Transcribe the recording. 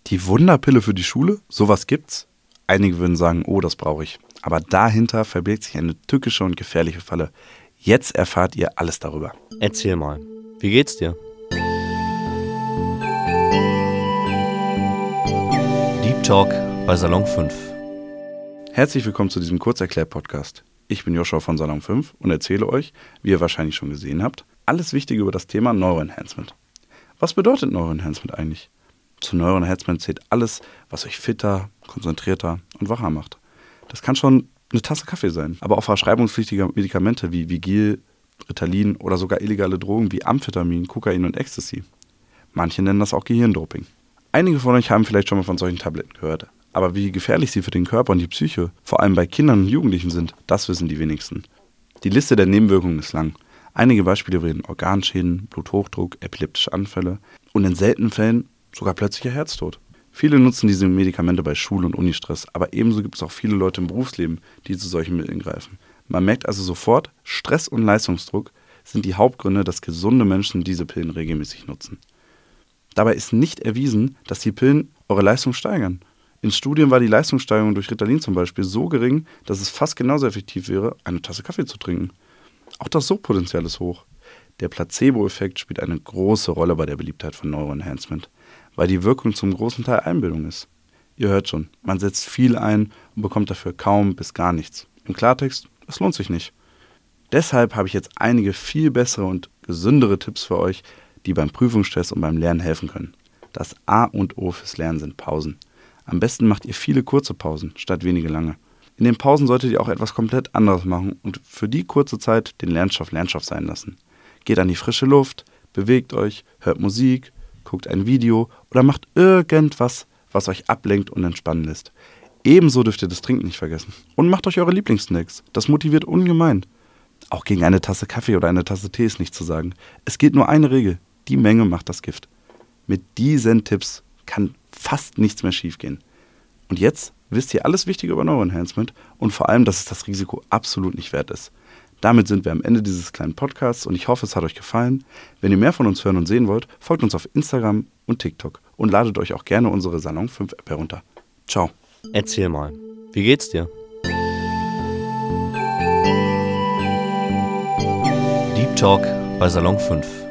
Die Wunderpille für die Schule? Sowas gibt's? Einige würden sagen, oh, das brauche ich. Aber dahinter verbirgt sich eine tückische und gefährliche Falle. Jetzt erfahrt ihr alles darüber. Erzähl mal, wie geht's dir? Deep Talk bei Salon 5. Herzlich willkommen zu diesem Kurzerklär-Podcast. Ich bin Joshua von Salon 5 und erzähle euch, wie ihr wahrscheinlich schon gesehen habt, alles Wichtige über das Thema Neuroenhancement. Was bedeutet Neuroenhancement eigentlich? Zu Neuroenhancement zählt alles, was euch fitter, konzentrierter und wacher macht. Das kann schon eine Tasse Kaffee sein, aber auch verschreibungspflichtige Medikamente wie Vigil, Ritalin oder sogar illegale Drogen wie Amphetamin, Kokain und Ecstasy. Manche nennen das auch Gehirndoping. Einige von euch haben vielleicht schon mal von solchen Tabletten gehört. Aber wie gefährlich sie für den Körper und die Psyche, vor allem bei Kindern und Jugendlichen sind, das wissen die wenigsten. Die Liste der Nebenwirkungen ist lang. Einige Beispiele wären Organschäden, Bluthochdruck, epileptische Anfälle und in seltenen Fällen sogar plötzlicher Herztod. Viele nutzen diese Medikamente bei Schul- und Unistress, aber ebenso gibt es auch viele Leute im Berufsleben, die zu solchen Mitteln greifen. Man merkt also sofort, Stress und Leistungsdruck sind die Hauptgründe, dass gesunde Menschen diese Pillen regelmäßig nutzen. Dabei ist nicht erwiesen, dass die Pillen eure Leistung steigern. In Studien war die Leistungssteigerung durch Ritalin zum Beispiel so gering, dass es fast genauso effektiv wäre, eine Tasse Kaffee zu trinken. Auch das Suchtpotenzial ist hoch. Der Placebo-Effekt spielt eine große Rolle bei der Beliebtheit von Neuroenhancement, weil die Wirkung zum großen Teil Einbildung ist. Ihr hört schon, man setzt viel ein und bekommt dafür kaum bis gar nichts. Im Klartext, es lohnt sich nicht. Deshalb habe ich jetzt einige viel bessere und gesündere Tipps für euch, die beim Prüfungsstress und beim Lernen helfen können. Das A und O fürs Lernen sind Pausen. Am besten macht ihr viele kurze Pausen, statt wenige lange. In den Pausen solltet ihr auch etwas komplett anderes machen und für die kurze Zeit den Lernstoff sein lassen. Geht an die frische Luft, bewegt euch, hört Musik, guckt ein Video oder macht irgendwas, was euch ablenkt und entspannen lässt. Ebenso dürft ihr das Trinken nicht vergessen. Und macht euch eure Lieblingssnacks. Das motiviert ungemein. Auch gegen eine Tasse Kaffee oder eine Tasse Tee ist nichts zu sagen. Es gilt nur eine Regel. Die Menge macht das Gift. Mit diesen Tipps kann fast nichts mehr schiefgehen. Und jetzt wisst ihr alles Wichtige über Neuroenhancement und vor allem, dass es das Risiko absolut nicht wert ist. Damit sind wir am Ende dieses kleinen Podcasts und ich hoffe, es hat euch gefallen. Wenn ihr mehr von uns hören und sehen wollt, folgt uns auf Instagram und TikTok und ladet euch auch gerne unsere Salon 5 App herunter. Ciao. Erzähl mal, wie geht's dir? Deep Talk bei Salon 5.